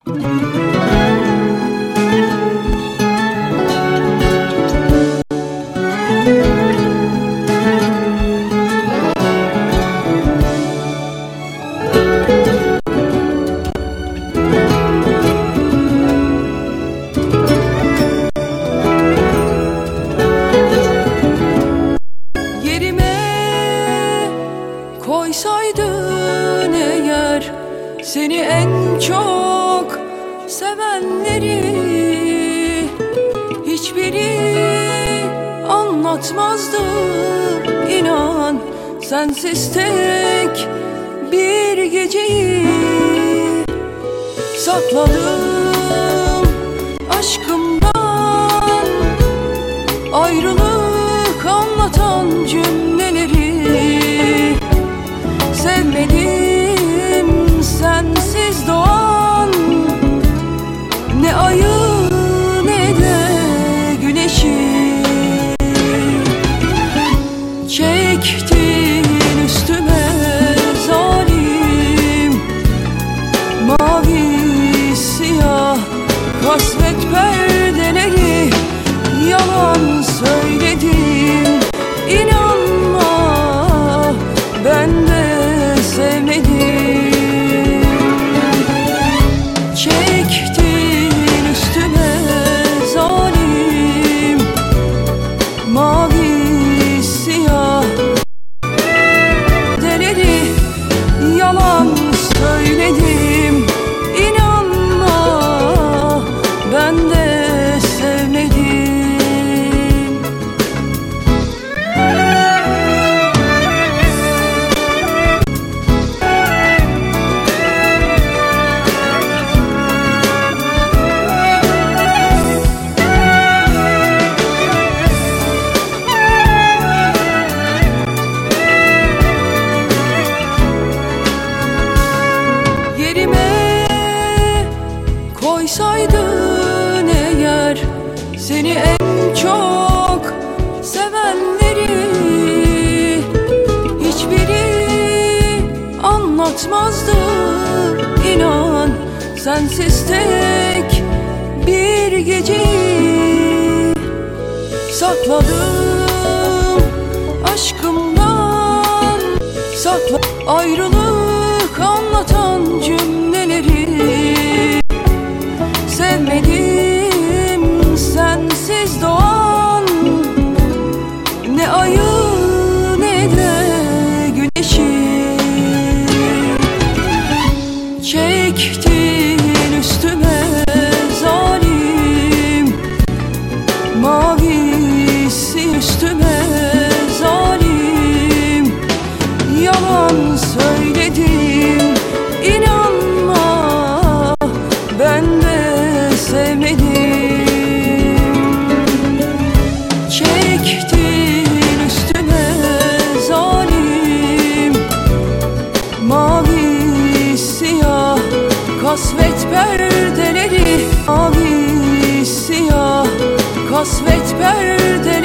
Koysaydın eğer seni en çok sevenleri, hiçbiri anlatmazdı inan sensiz tek bir geceyi. Sakladım aşkımdan ayrılık anlatan cümleleri. Sevmedim sensiz doğan ne ayı ne de güneşi. Çektin üstüme zalim mavi siyah kasvet perdeleri. Yalan söyledim inanma, ben de sevmedim. Çektin üstüme zalim mavi siyah perdeleri. Yalan söyledim inanma, ben de sevmedim. Koysaydın eğer seni en çok sevenleri, hiçbiri anlatmazdı inan sensiz tek bir geceyi. Sakladım aşkımdan ayrılık anlatan cümleleri. Sevmedim sensiz doğan ne ayı ne de güneşi. Çektin üstüme zalim mavisi üstüme zalim. Yalan söyledim inanma, ben de sevmedim. Çektin üstüme zalim mavi siyah kasvet perdeleri. Mavi siyah kasvet perdeleri.